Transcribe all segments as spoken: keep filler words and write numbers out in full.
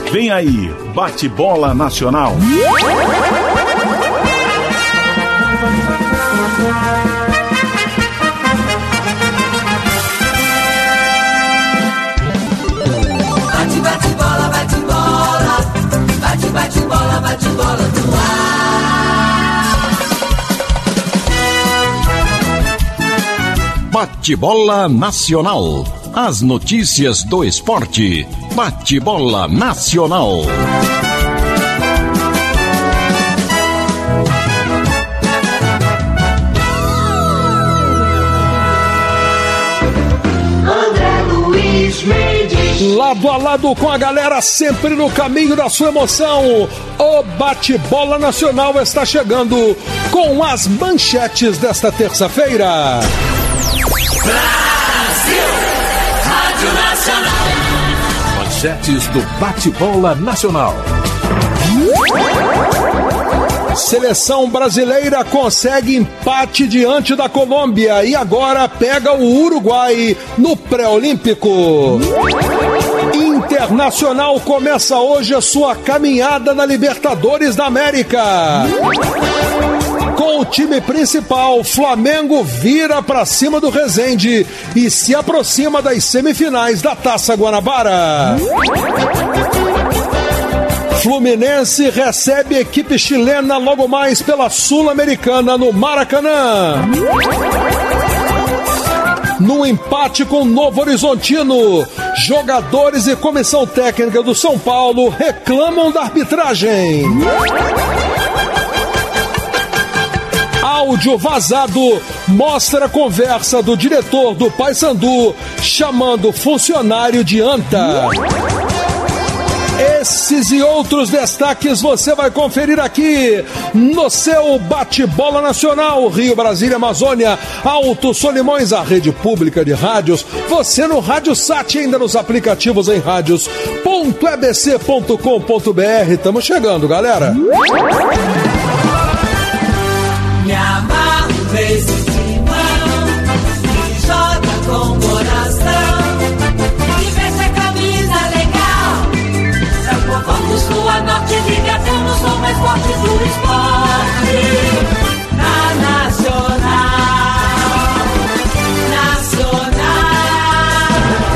Vem aí, Bate-Bola Nacional. Bate, bate, bola, bate, bola. Bate, bate, bola, bate, bola no ar. Bate-Bola Nacional. As notícias do esporte. Bate-Bola Nacional. André Luiz Mendes. Lado a lado com a galera, sempre no caminho da sua emoção. O Bate-Bola Nacional está chegando com as manchetes desta terça-feira. Brasil! Rádio Nacional. Manchetes do Bate-Bola Nacional. Seleção brasileira consegue empate diante da Colômbia e agora pega o Uruguai no pré-olímpico. Internacional começa hoje a sua caminhada na Libertadores da América. Com o time principal, Flamengo vira para cima do Resende e se aproxima das semifinais da Taça Guanabara. Fluminense recebe equipe chilena logo mais pela Sul-Americana no Maracanã. No empate com o Novo Horizontino, jogadores e comissão técnica do São Paulo reclamam da arbitragem. Áudio vazado mostra a conversa do diretor do Paysandu chamando funcionário de anta. Esses e outros destaques você vai conferir aqui no seu Bate-Bola Nacional. Rio, Brasília, Amazônia, Alto Solimões, a rede pública de rádios. Você no Rádio Sat e ainda nos aplicativos em rádios ponto e b c ponto com ponto b r. Estamos chegando, galera. Me amarro vezes de mão, me joga com coração, e veste a camisa legal, São Paulo, Sul, Norte, liga, temos o mais forte do esporte, na Nacional, Nacional,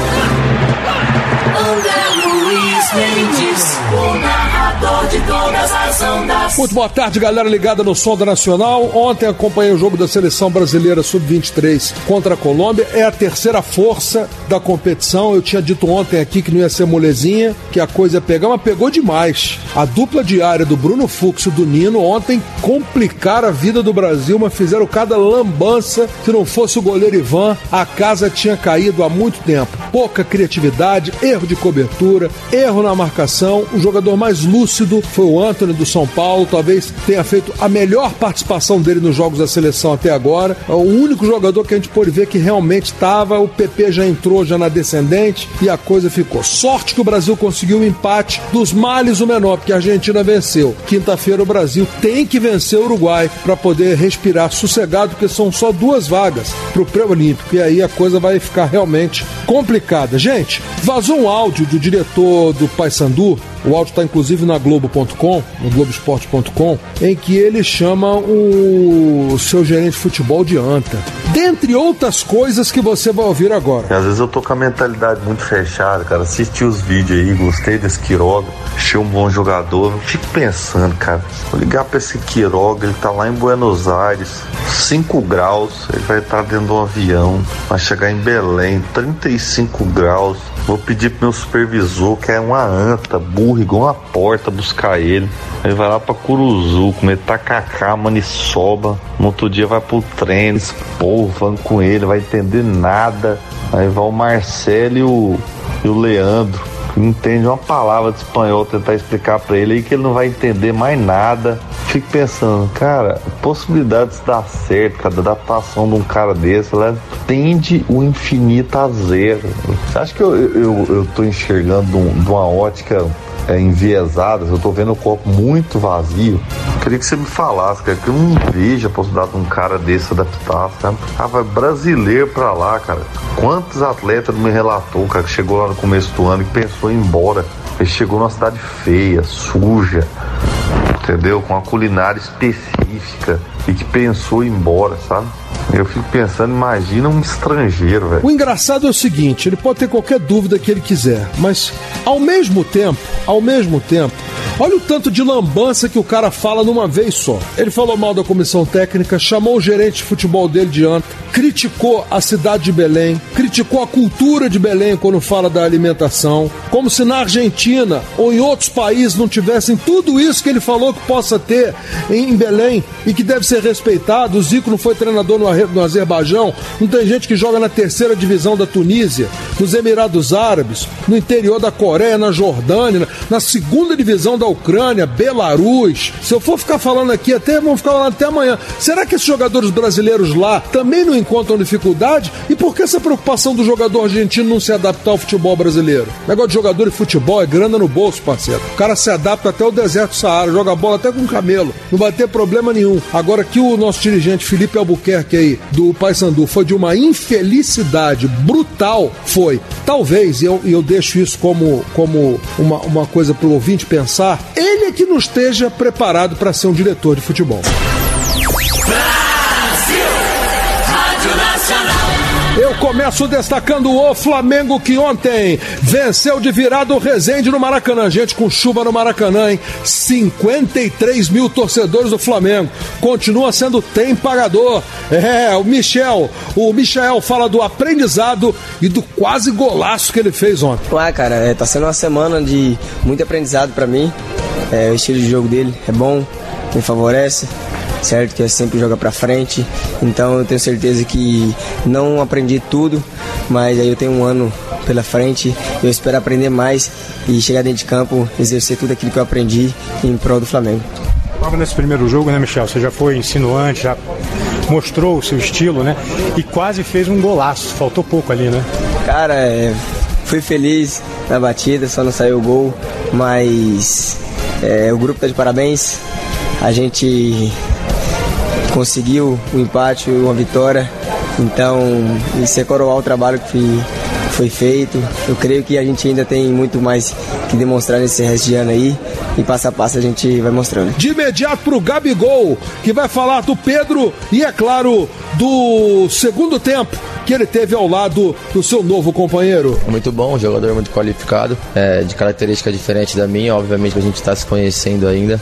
André Luiz Mendes, o narrador de todas as ondas. Muito boa tarde, galera ligada no Som da Nacional. Ontem acompanhei o jogo da Seleção Brasileira sub vinte e três contra a Colômbia. É a terceira força da competição. Eu tinha dito ontem aqui que não ia ser molezinha, que a coisa ia pegar, mas pegou demais. A dupla diária do Bruno Fux e do Nino ontem complicaram a vida do Brasil, mas fizeram cada lambança. Se não fosse o goleiro Ivan, a casa tinha caído há muito tempo. Pouca criatividade, erro de cobertura, erro na marcação. O jogador mais lúcido foi o Antony do São Paulo. Talvez tenha feito a melhor participação dele nos jogos da seleção até agora. É o único jogador que a gente pôde ver que realmente estava. O P P já entrou já na descendente e a coisa ficou. Sorte que o Brasil conseguiu o empate, dos males o menor, porque a Argentina venceu. Quinta-feira o Brasil tem que vencer o Uruguai para poder respirar sossegado, porque são só duas vagas para o pré-olímpico e aí a coisa vai ficar realmente complicada. Gente, vazou um áudio do diretor do Paysandu. O áudio está inclusive na Globo ponto com, no globo esporte ponto com, em que ele chama o seu gerente de futebol de anta. Dentre outras coisas que você vai ouvir agora. Às vezes eu tô com a mentalidade muito fechada, cara. Assisti os vídeos aí, gostei desse Quiroga, achei um bom jogador. Eu fico pensando, cara, vou ligar pra esse Quiroga, ele tá lá em Buenos Aires, cinco graus, ele vai estar dentro de um avião, vai chegar em Belém, trinta e cinco graus. Vou pedir pro meu supervisor, que é uma anta, burro, igual uma porta, buscar ele. Ele vai lá pra Curuzu, comer tacacá, maniçoba. No outro dia vai pro treino, esse povo falando com ele, vai entender nada. Aí vai o Marcelo e o, e o Leandro, que não entende uma palavra de espanhol, tentar explicar pra ele aí que ele não vai entender mais nada. Fico pensando, cara, a possibilidade de dar certo, cara, da adaptação de um cara desse, ela tende o infinito a zero. Você acha que eu, eu, eu tô enxergando de uma ótica é, enviesadas, eu tô vendo o copo muito vazio. Queria que você me falasse, cara, que eu não vejo a possibilidade de um cara desse adaptar, sabe? Ah, vai brasileiro pra lá, cara. Quantos atletas me relatou, cara, que chegou lá no começo do ano e pensou em ir embora. Ele chegou numa cidade feia, suja, entendeu? Com uma culinária específica e que pensou em ir embora, sabe? Eu fico pensando, imagina um estrangeiro, velho. O engraçado é o seguinte, ele pode ter qualquer dúvida que ele quiser, mas ao mesmo tempo, ao mesmo tempo, olha o tanto de lambança que o cara fala numa vez só. Ele falou mal da comissão técnica, chamou o gerente de futebol dele de anta, criticou a cidade de Belém, criticou a cultura de Belém quando fala da alimentação, como se na Argentina ou em outros países não tivessem tudo isso que ele falou que possa ter em Belém e que deve ser respeitado. O Zico não foi treinador no, no Azerbaijão, não tem gente que joga na terceira divisão da Tunísia, nos Emirados Árabes, no interior da Coreia, na Jordânia, na, na segunda divisão da Ucrânia, Belarus. Se eu for ficar falando aqui até, vamos ficar falando até amanhã. Será que esses jogadores brasileiros lá também não encontram dificuldade? E por que essa preocupação do jogador argentino não se adaptar ao futebol brasileiro? O negócio de jogador de futebol é grana no bolso, parceiro. O cara se adapta até o deserto do Saara, joga bola até com camelo. Não vai ter problema nenhum. Agora que o nosso dirigente Felipe Albuquerque aí, do Paysandu, foi de uma infelicidade brutal, foi. Talvez, e eu, eu deixo isso como, como uma, uma coisa pro ouvinte pensar, ele é que não esteja preparado para ser um diretor de futebol. Eu começo destacando o Flamengo, que ontem venceu de virada o Resende no Maracanã. Gente, com chuva no Maracanã, hein? cinquenta e três mil torcedores do Flamengo. Continua sendo tem pagador. É, o Michel, o Michel fala do aprendizado e do quase golaço que ele fez ontem. Ué, cara, é, tá sendo uma semana de muito aprendizado pra mim. É, o estilo de jogo dele é bom, me favorece. Certo, que é sempre joga pra frente, então eu tenho certeza que não aprendi tudo, mas aí eu tenho um ano pela frente, eu espero aprender mais e chegar dentro de campo, exercer tudo aquilo que eu aprendi em prol do Flamengo. Logo nesse primeiro jogo, né, Michel, você já foi insinuante, já mostrou o seu estilo, né, e quase fez um golaço, faltou pouco ali, né? Cara, é, fui feliz na batida, só não saiu o gol, mas é, o grupo tá de parabéns, a gente conseguiu o empate e uma vitória, então isso é coroar o trabalho que foi feito. Eu creio que a gente ainda tem muito mais que demonstrar nesse resto de ano aí, e passo a passo a gente vai mostrando. De imediato pro Gabigol, que vai falar do Pedro e, é claro, do segundo tempo que ele teve ao lado do seu novo companheiro. Muito bom, um jogador muito qualificado, é, de característica diferente da minha. Obviamente a gente está se conhecendo ainda,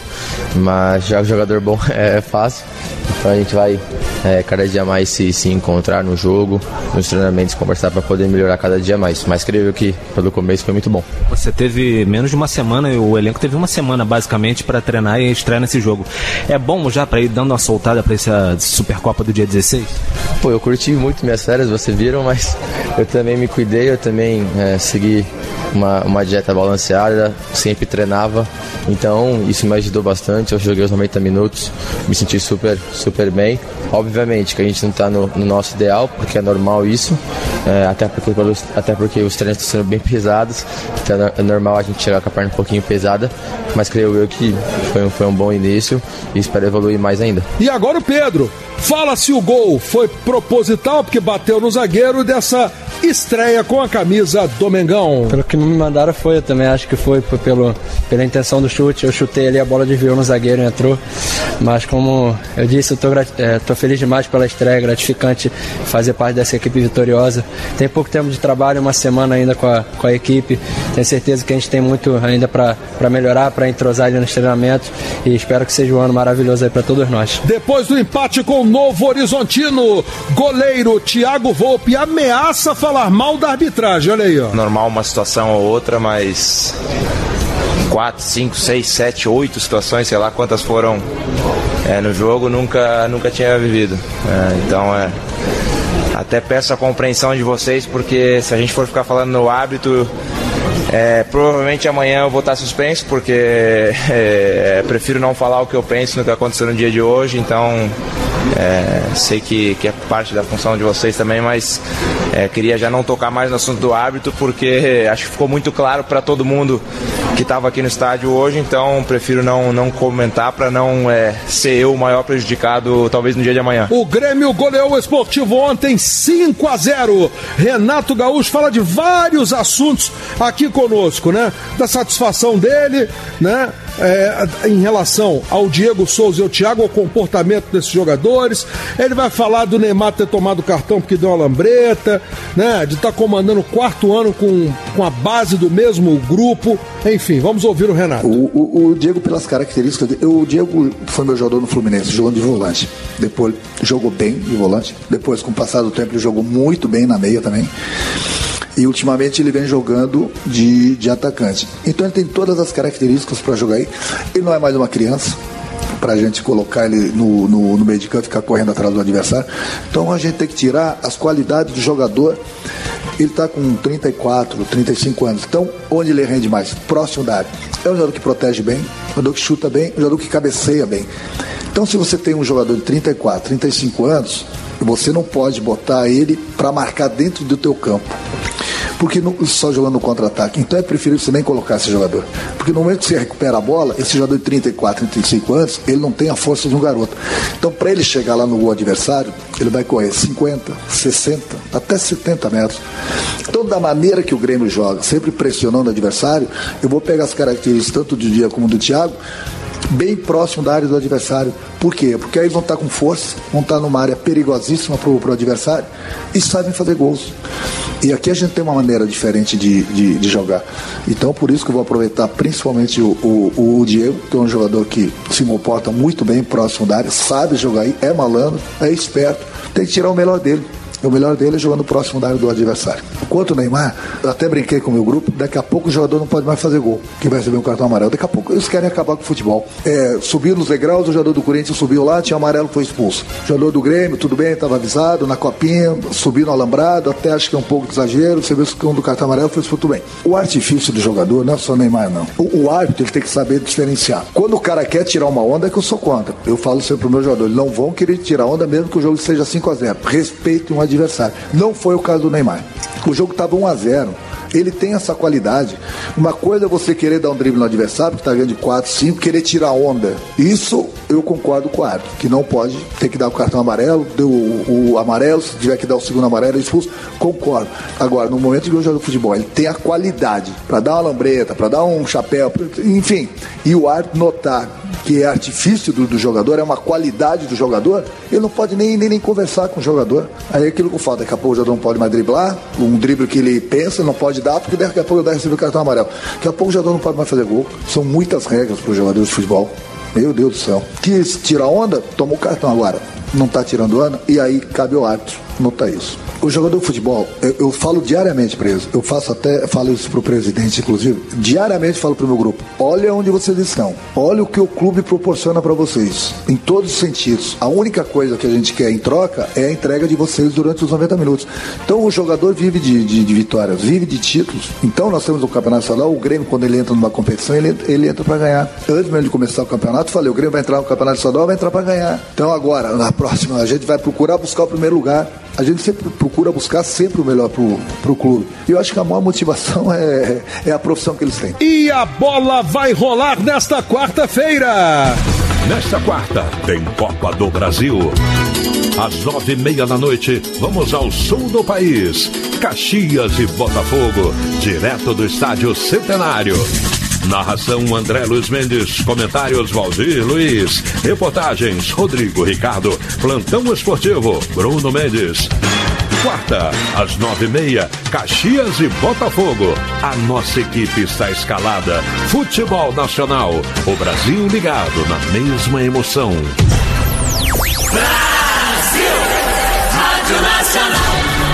mas já o jogador bom é fácil, então a gente vai é, cada dia mais se, se encontrar no jogo, nos treinamentos, conversar para poder melhorar cada dia mais, mas creio que pelo começo foi muito bom. Você teve menos de uma semana, o elenco teve uma semana basicamente para treinar e estrear nesse jogo. É bom já para ir dando uma soltada para essa Supercopa do dia dezesseis? Pô, eu curti muito minhas férias, vocês viram, mas eu também me cuidei, eu também é, segui uma, uma dieta balanceada, sempre treinava, então isso me ajudou bastante. Eu joguei os noventa minutos, me senti super, super bem. Obviamente que a gente não está no, no nosso ideal, porque é normal isso, é, até, porque, até porque os treinos estão sendo bem pesados, então é normal a gente chegar com a perna um pouquinho pesada, mas creio eu que foi um, foi um bom início e espero evoluir mais ainda. E agora o Pedro, fala se o gol foi proposital, porque bateu no zagueiro dessa estreia com a camisa do Mengão. Pelo que me mandaram foi, eu também acho que foi, foi pelo, pela intenção do chute. Eu chutei ali, a bola desviou no zagueiro e entrou, mas como eu disse, eu tô, é, tô feliz demais pela estreia, gratificante fazer parte dessa equipe vitoriosa. Tem pouco tempo de trabalho, uma semana ainda com a, com a equipe, tenho certeza que a gente tem muito ainda para melhorar, para entrosar ali nos treinamentos, e espero que seja um ano maravilhoso aí para todos nós. Depois do empate com o Novo Horizontino, goleiro Thiago Volpe ameaça falar mal da arbitragem, olha aí, ó. Normal uma situação ou outra, mas quatro, cinco, seis, sete, oito situações, sei lá quantas foram é, no jogo, nunca, nunca tinha vivido. É, então é, até peço a compreensão de vocês, porque se a gente for ficar falando no árbitro, é, provavelmente amanhã eu vou estar suspenso, porque é, prefiro não falar o que eu penso no que aconteceu no dia de hoje. Então é, sei que, que é parte da função de vocês também, mas é, queria já não tocar mais no assunto do árbitro, porque acho que ficou muito claro para todo mundo que estava aqui no estádio hoje, então prefiro não, não comentar para não é, ser eu o maior prejudicado, talvez no dia de amanhã. O Grêmio goleou o Esportivo ontem cinco a zero. Renato Gaúcho fala de vários assuntos aqui conosco, né? Da satisfação dele, né? É, em relação ao Diego Souza e ao Thiago, ao comportamento desses jogadores. Ele vai falar do Neymar ter tomado cartão porque deu uma lambreta, né? De estar tá comandando o quarto ano com, com a base do mesmo grupo. Enfim, vamos ouvir o Renato. O, o, o Diego, pelas características, o Diego foi meu jogador no Fluminense, jogando de volante. Depois jogou bem de volante. Depois, com o passar do tempo, ele jogou muito bem na meia também. E ultimamente ele vem jogando de, de atacante. Então ele tem todas as características para jogar aí. Ele não é mais uma criança para a gente colocar ele no, no, no meio de campo e ficar correndo atrás do adversário. Então a gente tem que tirar as qualidades do jogador. Ele está com trinta e quatro, trinta e cinco anos. Então, onde ele rende mais? Próximo da área. É um jogador que protege bem, um jogador que chuta bem, um jogador que cabeceia bem. Então, se você tem um jogador de trinta e quatro, trinta e cinco anos, você não pode botar ele para marcar dentro do teu campo. Porque não, só jogando no contra-ataque. Então é preferível você nem colocar esse jogador. Porque no momento que você recupera a bola, esse jogador de trinta e quatro, trinta e cinco anos, ele não tem a força de um garoto. Então, para ele chegar lá no gol adversário, ele vai correr cinquenta, sessenta, até setenta metros. Então, da maneira que o Grêmio joga, sempre pressionando o adversário, eu vou pegar as características tanto do Diego como do Thiago, bem próximo da área do adversário. Por quê? Porque aí vão estar com força, vão estar numa área perigosíssima para o adversário e sabem fazer gols. E aqui a gente tem uma maneira diferente de, de, de jogar. Então, por isso que eu vou aproveitar principalmente o, o, o Diego, que é um jogador que se comporta muito bem próximo da área, sabe jogar aí, é malandro, é esperto, tem que tirar o melhor dele. O melhor dele é jogando próximo da área do adversário. Quanto o Neymar, eu até brinquei com o meu grupo, daqui a pouco o jogador não pode mais fazer gol, que vai receber um cartão amarelo. Daqui a pouco eles querem acabar com o futebol. É, subiu nos degraus, o jogador do Corinthians subiu lá, tinha amarelo, foi expulso. O jogador do Grêmio, tudo bem, estava avisado, na copinha, subiu no alambrado, até acho que é um pouco de exagero, você vê que um do cartão amarelo foi expulso, tudo bem. O artifício do jogador não é só o Neymar, não. O, o árbitro ele tem que saber diferenciar. Quando o cara quer tirar uma onda, é que eu sou contra. Eu falo sempre pro meu jogador, eles não vão querer tirar onda mesmo que o jogo seja cinco a zero. Respeitem um adversário. Não foi o caso do Neymar. O jogo estava um a zero. Ele tem essa qualidade. Uma coisa é você querer dar um drible no adversário, que está ganhando de quatro, cinco, querer tirar onda. Isso eu concordo com o árbitro, que não pode ter que dar o cartão amarelo, deu o, o amarelo, se tiver que dar o segundo amarelo, é expulso. Concordo. Agora, no momento que eu jogo futebol, ele tem a qualidade para dar uma lambreta, para dar um chapéu, enfim, e o árbitro notar que é artifício do, do jogador, é uma qualidade do jogador, ele não pode nem, nem, nem conversar com o jogador. Aí é aquilo que eu falo, daqui a pouco o jogador não pode mais driblar, um drible que ele pensa, não pode dar, porque daqui a pouco ele vai receber o cartão amarelo. Daqui a pouco o jogador não pode mais fazer gol. São muitas regras para os jogadores de futebol. Meu Deus do céu. Quis tirar onda, tomou o cartão agora. Não está tirando onda, e aí cabe ao árbitro notar isso. O jogador de futebol, eu, eu falo diariamente para eles, eu faço até, falo isso pro presidente, inclusive, diariamente falo pro meu grupo, olha onde vocês estão, olha o que o clube proporciona para vocês, em todos os sentidos. A única coisa que a gente quer em troca é a entrega de vocês durante os noventa minutos. Então o jogador vive de, de, de vitórias, vive de títulos. Então nós temos o Campeonato Nacional, o Grêmio, quando ele entra numa competição, ele, ele entra para ganhar. Antes mesmo de começar o campeonato, eu falei, o Grêmio vai entrar no Campeonato Nacional, vai entrar para ganhar. Então agora, na próxima, a gente vai procurar buscar o primeiro lugar. A gente sempre procura buscar sempre o melhor pro, pro clube. E eu acho que a maior motivação é, é a profissão que eles têm. E a bola vai rolar nesta quarta-feira. Nesta quarta, tem Copa do Brasil. Às nove e meia da noite, vamos ao sul do país. Caxias e Botafogo, direto do Estádio Centenário. Narração André Luiz Mendes, comentários Valdir Luiz, reportagens Rodrigo Ricardo, plantão esportivo Bruno Mendes. Quarta, às nove e meia, Caxias e Botafogo. A nossa equipe está escalada. Futebol Nacional, o Brasil ligado na mesma emoção. Brasil, Rádio Nacional.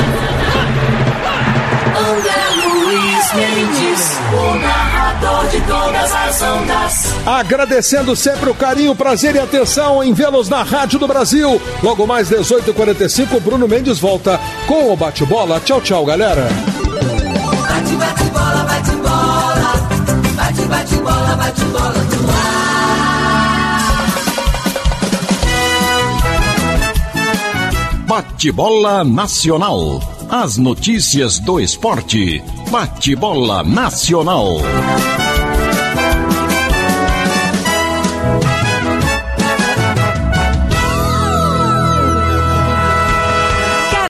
André Luiz Mendes, o narrador de todas as ondas. Agradecendo sempre o carinho, prazer e atenção em vê-los na Rádio do Brasil. Logo mais dezoito e quarenta e cinco, Bruno Mendes volta com o bate-bola. Tchau, tchau, galera. Bate, bate, bola, bate, bola. Bate, bate, bola, bate, bola no ar. Bate-bola Nacional. As notícias do esporte. Bate-bola Nacional.